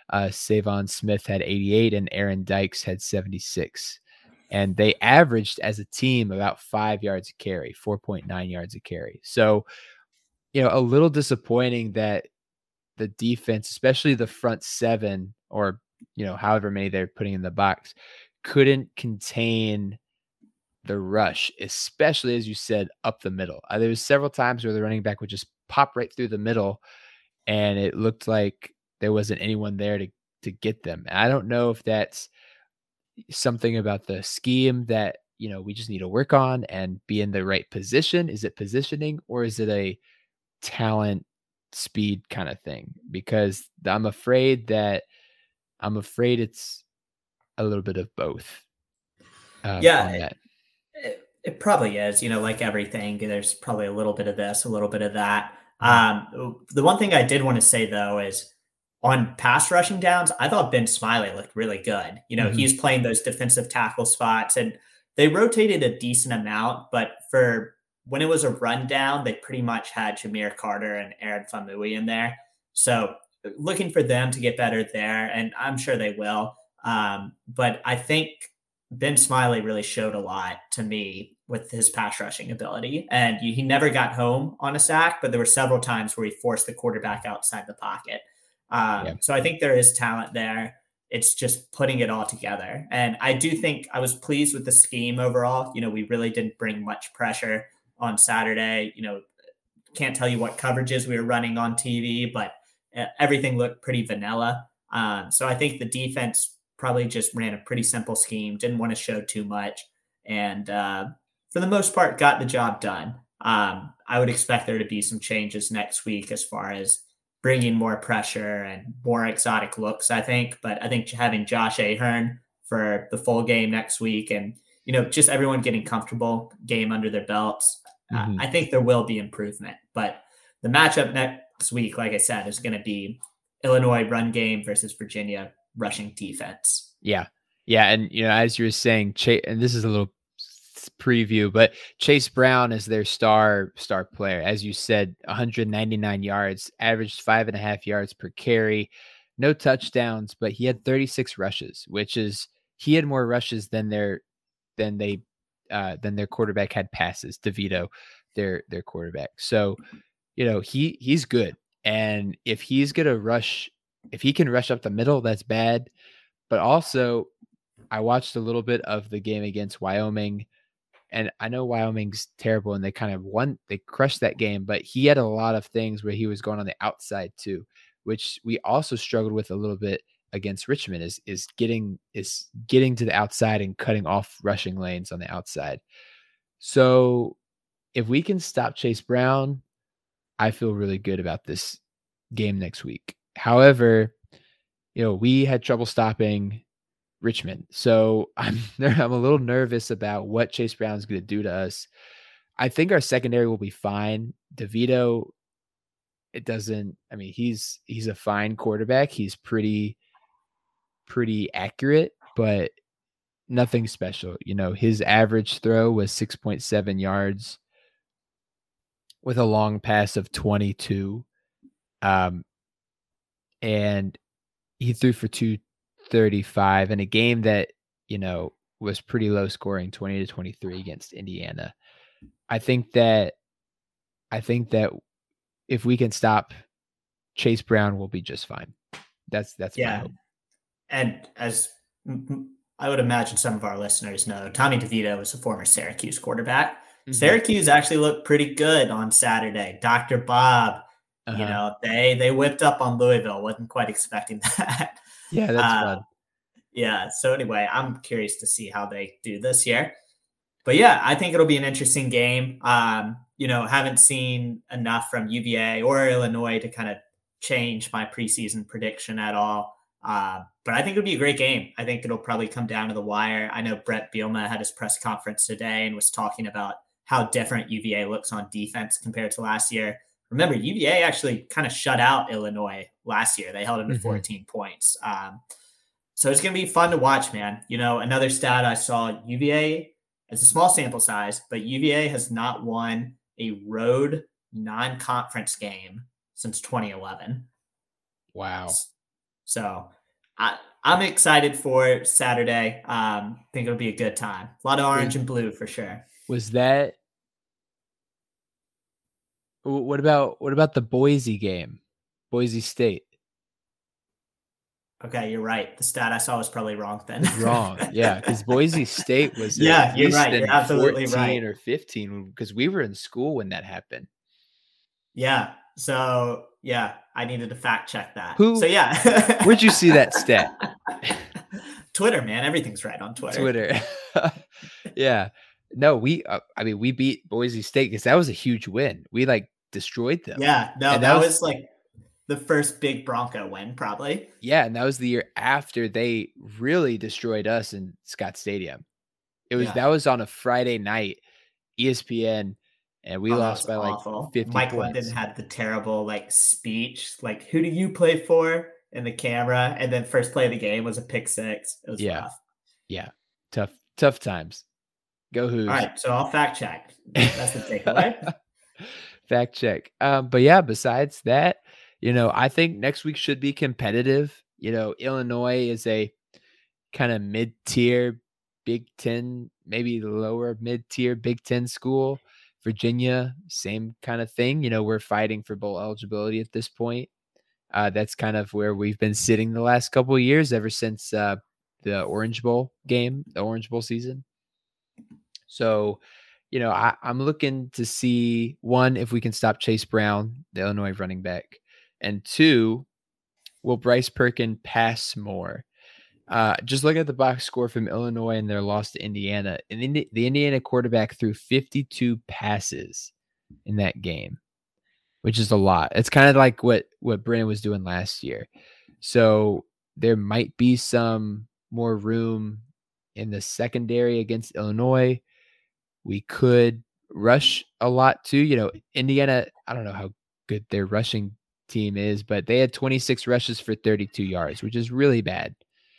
Uh, Savon Smith had eighty-eight and Aaron Dykes had seventy-six. And they averaged as a team about five yards a carry, four point nine yards a carry. So, you know, a little disappointing that the defense, especially the front seven or, you know, however many they're putting in the box, couldn't contain the rush, especially as you said, up the middle. Uh, there was several times where the running back would just pop right through the middle and it looked like there wasn't anyone there to, to get them. And I don't know if that's something about the scheme that, you know, we just need to work on and be in the right position. Is it positioning or is it a talent speed kind of thing? Because I'm afraid that I'm afraid it's a little bit of both. Um, yeah, it, it, it probably is, you know, like everything, there's probably a little bit of this, a little bit of that. Mm-hmm. Um, the one thing I did want to say though, is on pass rushing downs, I thought Ben Smiley looked really good. You know, mm-hmm. he's playing those defensive tackle spots and they rotated a decent amount, but for when it was a rundown, they pretty much had Jameer Carter and Aaron Famui in there. So looking for them to get better there, and I'm sure they will. Um, but I think Ben Smiley really showed a lot to me with his pass rushing ability. And he never got home on a sack, but there were several times where he forced the quarterback outside the pocket. Um, yeah. So I think there is talent there. It's just putting it all together. And I do think I was pleased with the scheme overall. You know, we really didn't bring much pressure on Saturday. You know, can't tell you what coverages we were running on T V, but uh, everything looked pretty vanilla. Um, so I think the defense probably just ran a pretty simple scheme, didn't want to show too much. And uh, for the most part, got the job done. Um, I would expect there to be some changes next week as far as bringing more pressure and more exotic looks, I think. But I think having Josh Ahern for the full game next week and, you know, just everyone getting comfortable, game under their belts, mm-hmm. uh, I think there will be improvement. But the matchup next week, like I said, is going to be Illinois run game versus Virginia rushing defense. Yeah. Yeah. And, you know, as you were saying, Chase, and this is a little preview, but Chase Brown is their star star player. As you said, one hundred ninety-nine yards, averaged five and a half yards per carry, no touchdowns, but he had thirty-six rushes, which is he had more rushes than their than they uh, than their quarterback had passes. DeVito, their their quarterback. So, you know, he he's good, and if he's gonna rush, if he can rush up the middle, that's bad. But also, I watched a little bit of the game against Wyoming. And I know Wyoming's terrible and they kind of won, they crushed that game, but he had a lot of things where he was going on the outside too, which we also struggled with a little bit against Richmond is, is getting, is getting to the outside and cutting off rushing lanes on the outside. So if we can stop Chase Brown, I feel really good about this game next week. However, you know, we had trouble stopping Richmond. So I'm I'm a little nervous about what Chase Brown is going to do to us. I think our secondary will be fine. DeVito, it doesn't, I mean, he's he's a fine quarterback. He's pretty, pretty accurate, but nothing special. You know, his average throw was six point seven yards with a long pass of twenty-two. Um, and he threw for two thirty-five in a game that, you know, was pretty low scoring, twenty to twenty-three against Indiana. I think that, I think that if we can stop Chase Brown, we'll be just fine. That's, that's yeah. my hope. And as I would imagine some of our listeners know, Tommy DeVito was a former Syracuse quarterback. Mm-hmm. Syracuse actually looked pretty good on Saturday. Doctor Bob, uh-huh. you know, they, they whipped up on Louisville. Wasn't quite expecting that. Yeah, that's uh, fun. Yeah. So anyway, I'm curious to see how they do this year. But yeah, I think it'll be an interesting game. Um, you know, haven't seen enough from U V A or Illinois to kind of change my preseason prediction at all. Uh, but I think it'll be a great game. I think it'll probably come down to the wire. I know Brett Bielema had his press conference today and was talking about how different U V A looks on defense compared to last year. Remember, U V A actually kind of shut out Illinois last year. They held them to mm-hmm. fourteen points. Um, so it's going to be fun to watch, man. You know, another stat I saw, U V A, it's a small sample size, but U V A has not won a road non-conference game since twenty eleven. Wow. So I, I'm excited for Saturday. Um, I think it'll be a good time. A lot of orange and blue for sure. Was that? What about what about the Boise game? Boise State. Okay, you're right. The stat I saw was probably wrong then. Wrong, yeah, because Boise State was yeah, you're right. You're absolutely fourteen right. Or fifteen because we were in school when that happened. Yeah. So yeah, I needed to fact check that. Who? So yeah, where'd you see that stat? Twitter, man. Everything's right on Twitter. Twitter. yeah. No, we. Uh, I mean, we beat Boise State because that was a huge win. We like destroyed them. Yeah. No, and that, that was, was like the first big Bronco win, probably. Yeah, and that was the year after they really destroyed us in Scott Stadium. It was yeah. That was on a Friday night, E S P N, and we oh, lost by awful. like fifty Mike points. London had the terrible like speech, like "Who do you play for?" in the camera, and then first play of the game was a pick six. It was yeah, rough. yeah, tough, tough times. Go Hoos! All right, so I'll fact check. That's the takeaway. Fact check. Um, but yeah, besides that, you know, I think next week should be competitive. You know, Illinois is a kind of mid-tier Big Ten, maybe lower mid-tier Big Ten school. Virginia, same kind of thing. You know, we're fighting for bowl eligibility at this point. Uh, that's kind of where we've been sitting the last couple of years, ever since uh, the Orange Bowl game, the Orange Bowl season. So, you know, I, I'm looking to see, one, if we can stop Chase Brown, the Illinois running back, and two, will Bryce Perkin pass more? Uh, just look at the box score from Illinois and their loss to Indiana. And Indi- the Indiana quarterback threw fifty-two passes in that game, which is a lot. It's kind of like what, what Brennan was doing last year. So there might be some more room in the secondary against Illinois. We could rush a lot too. You know, Indiana, I don't know how good their rushing team is, but they had twenty-six rushes for thirty-two yards, which is really bad.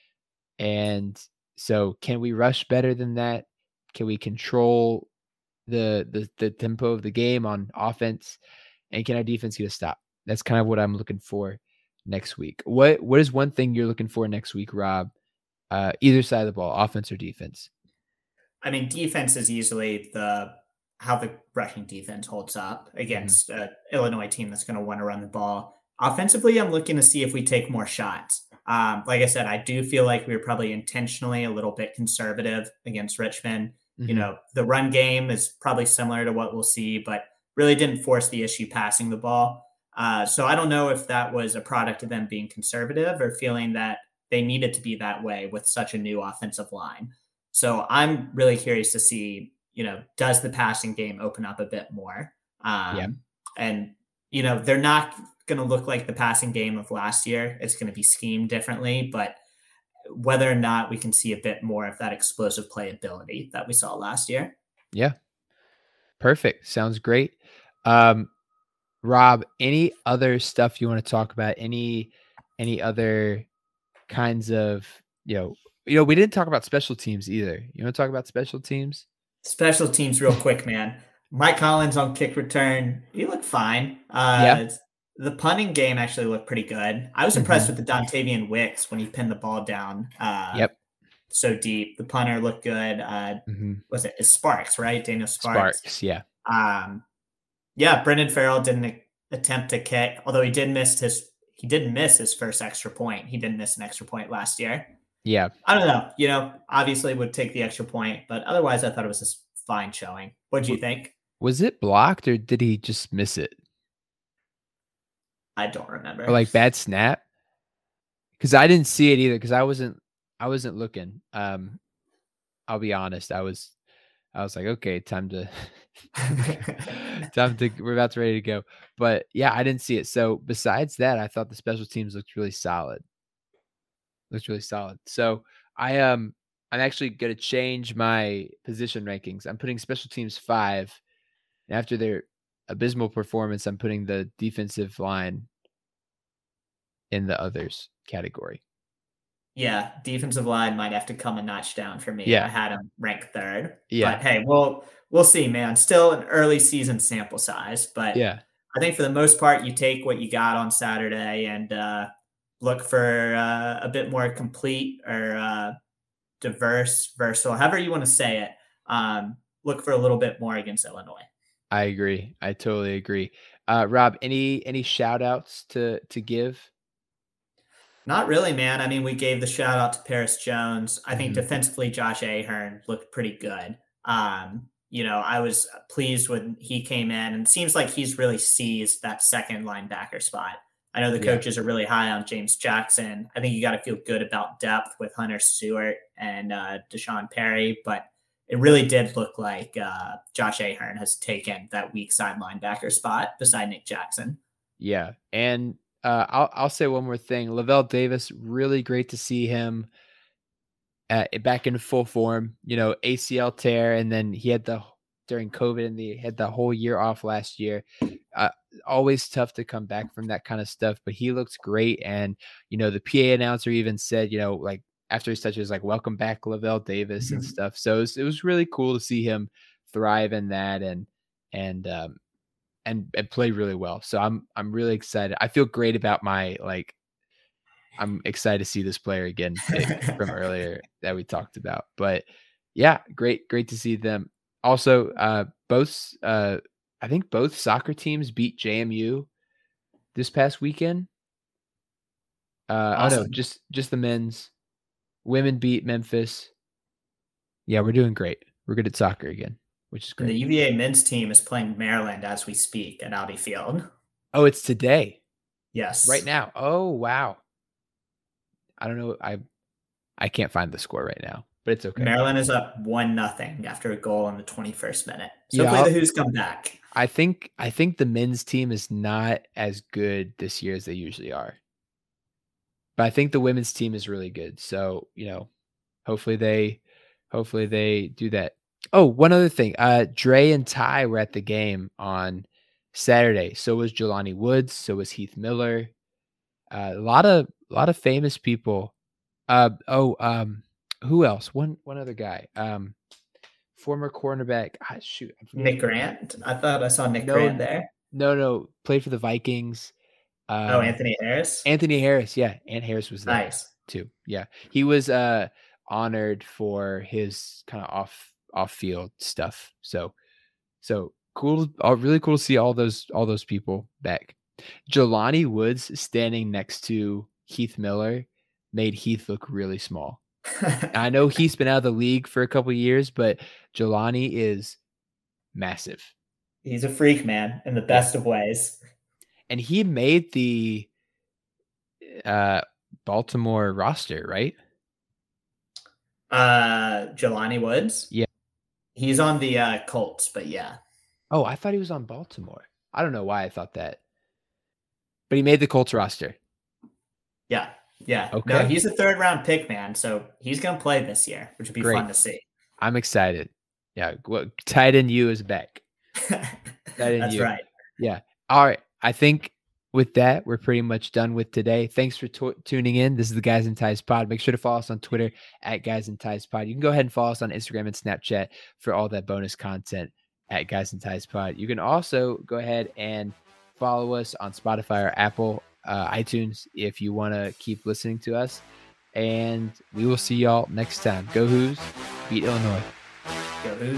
And so can we rush better than that? Can we control the the, the tempo of the game on offense? And can our defense get a stop? That's kind of what I'm looking for next week. What What is one thing you're looking for next week, Rob? Uh, either side of the ball, offense or defense? I mean, defense is usually the how the rushing defense holds up against mm-hmm. an Illinois team that's going to want to run the ball. Offensively, I'm looking to see if we take more shots. Um, like I said, I do feel like we were probably intentionally a little bit conservative against Richmond. Mm-hmm. You know, the run game is probably similar to what we'll see, but really didn't force the issue passing the ball. Uh, so I don't know if that was a product of them being conservative or feeling that they needed to be that way with such a new offensive line. So I'm really curious to see, you know, does the passing game open up a bit more? Um, yeah. And, you know, they're not going to look like the passing game of last year. It's going to be schemed differently, but whether or not we can see a bit more of that explosive playability that we saw last year. Yeah. Perfect. Sounds great. Um, Rob, any other stuff you want to talk about? Any, any other kinds of, you know, you know, we didn't talk about special teams either. You want to talk about special teams? Special teams real quick, man. Mike Collins on kick return. He looked fine. Uh, yeah. The punting game actually looked pretty good. I was impressed mm-hmm. with the Dontavian Wicks when he pinned the ball down uh, yep. so deep. The punter looked good. Uh, mm-hmm. Was it it's Sparks, right? Daniel Sparks. Sparks, yeah. Um, yeah, Brendan Farrell didn't attempt to kick, although he did miss his he didn't miss his first extra point. He didn't miss an extra point last year. Yeah. I don't know. You know, obviously would take the extra point, but otherwise I thought it was a fine showing. What do you think? Was it blocked or did he just miss it? I don't remember. Or like bad snap? Because I didn't see it either because I wasn't I wasn't looking. Um, I'll be honest. I was I was like, okay, time to time to we're about to ready to go. But yeah, I didn't see it. So besides that, I thought the special teams looked really solid. Looks really solid. So I um I'm actually gonna change my position rankings. I'm putting special teams five. And after their abysmal performance, I'm putting the defensive line in the others category. Yeah, defensive line might have to come a notch down for me. Yeah. I had him ranked third. Yeah. But hey, we'll we'll see, man. Still an early season sample size, but yeah, I think for the most part, you take what you got on Saturday and uh look for uh, a bit more complete or uh, diverse, versatile, however you want to say it. Um, look for a little bit more against Illinois. I agree. I totally agree. Uh, Rob, any any shout outs to to give? Not really, man. I mean, we gave the shout out to Paris Jones. I think Mhm. defensively, Josh Ahern looked pretty good. Um, you know, I was pleased when he came in, and it seems like he's really seized that second linebacker spot. I know the Yeah. coaches are really high on James Jackson. I think you got to feel good about depth with Hunter Stewart and uh, Deshaun Perry, but it really did look like uh, Josh Ahern has taken that weak side linebacker spot beside Nick Jackson. Yeah, and uh, I'll I'll say one more thing. Lavelle Davis, really great to see him at, back in full form. You know, A C L tear, and then he had the during COVID, and he had the whole year off last year. Uh, always tough to come back from that kind of stuff, but he looks great. And you know, the P A announcer even said, you know, like after his touches, like "Welcome back, Lavelle Davis" and stuff. So it was, it was really cool to see him thrive in that and and um, and and play really well. So I'm I'm really excited. I feel great about my like. I'm excited to see this player again from earlier that we talked about. But yeah, great, great to see them. Also, uh, both uh, I think both soccer teams beat J M U this past weekend. Uh, Awesome. Oh no, just just the men's. Women beat Memphis. Yeah, we're doing great. We're good at soccer again, which is And the great. U V A men's team is playing Maryland as we speak at Audi Field. Oh, it's today, Yes. right now. Oh wow. I don't know. I I can't find the score right now, but it's okay. Maryland is up one nothing after a goal in the twenty-first minute. So Yeah, hopefully I'll- the Who's come back. I think I think the men's team is not as good this year as they usually are. But I think the women's team is really good. So, you know, hopefully they hopefully they do that. Oh, one other thing. Uh Dre and Ty were at the game on Saturday. So was Jelani Woods, so was Heath Miller. Uh, a lot of a lot of famous people. Uh oh, um who else? One one other guy. Um former cornerback. Ah, shoot. I'm forgetting. Nick Grant. I thought I saw Nick No, Grant there. No, no, played for the Vikings. Um, Oh, Anthony Harris. Anthony Harris, yeah, and Harris was there Nice. too. Yeah, he was uh honored for his kind of off off field stuff. So, so cool. Uh, really cool to see all those all those people back. Jelani Woods standing next to Heath Miller made Heath look really small. I know Heath's been out of the league for a couple of years, but Jelani is massive. He's a freak, man, in the best of ways. And he made the uh, Baltimore roster, right? Uh, Jelani Woods. Yeah. He's on the uh, Colts, but yeah. Oh, I thought he was on Baltimore. I don't know why I thought that. But he made the Colts roster. Yeah. Yeah. Okay. No, he's a third round pick, man. So he's going to play this year, which would be Great. fun to see. I'm excited. Yeah. What, tight end U is back. That's you. right. Yeah. All right. I think with that, we're pretty much done with today. Thanks for t- tuning in. This is the Guys and Ties Pod. Make sure to follow us on Twitter at Guys and Ties Pod. You can go ahead and follow us on Instagram and Snapchat for all that bonus content at Guys and Ties Pod. You can also go ahead and follow us on Spotify or Apple uh, iTunes if you want to keep listening to us. And we will see y'all next time. Go Who's, beat Illinois. Go Who's.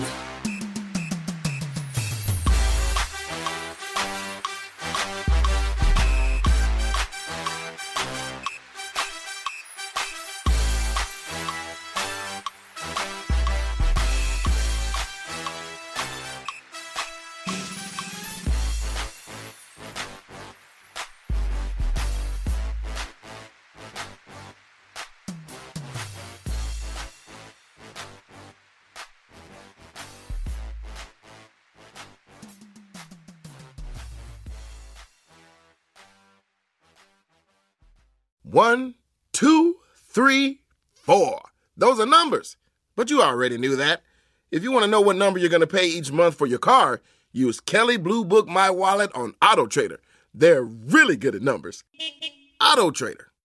One, two, three, four. Those are numbers. But you already knew that. If you want to know what number you're going to pay each month for your car, use Kelley Blue Book My Wallet on AutoTrader. They're really good at numbers. AutoTrader.